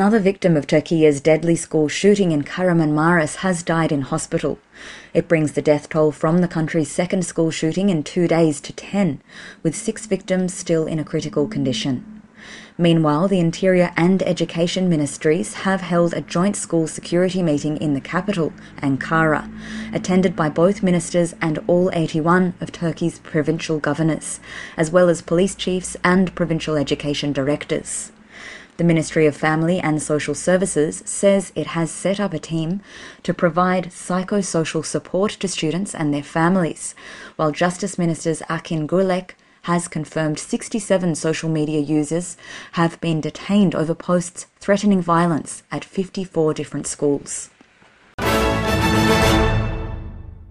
Another victim of Turkey's deadly school shooting in Kahramanmaraş has died in hospital. It brings the death toll from the country's second school shooting in 2 days to 10, with 6 victims still in a critical condition. Meanwhile, the Interior and Education Ministries have held a joint school security meeting in the capital, Ankara, attended by both ministers and all 81 of Turkey's provincial governors, as well as police chiefs and provincial education directors. The Ministry of Family and Social Services says it has set up a team to provide psychosocial support to students and their families, while Justice Minister Akin Gürlek has confirmed 67 social media users have been detained over posts threatening violence at 54 different schools.